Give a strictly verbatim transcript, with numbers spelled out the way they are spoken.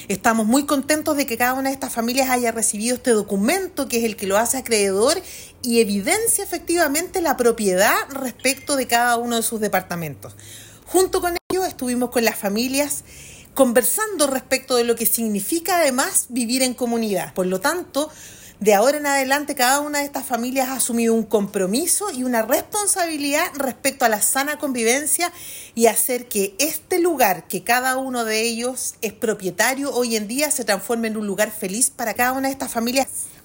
Estamos muy contentos de que cada una de estas familias haya recibido este documento, que es el que lo hace acreedor y evidencia efectivamente la propiedad respecto de cada uno de sus departamentos. Junto con ellos estuvimos con las familias conversando respecto de lo que significa además vivir en comunidad. Por lo tanto, de ahora en adelante cada una de estas familias ha asumido un compromiso y una responsabilidad respecto a la sana convivencia y hacer que este lugar, que cada uno de ellos es propietario hoy en día, se transforme en un lugar feliz para cada una de estas familias.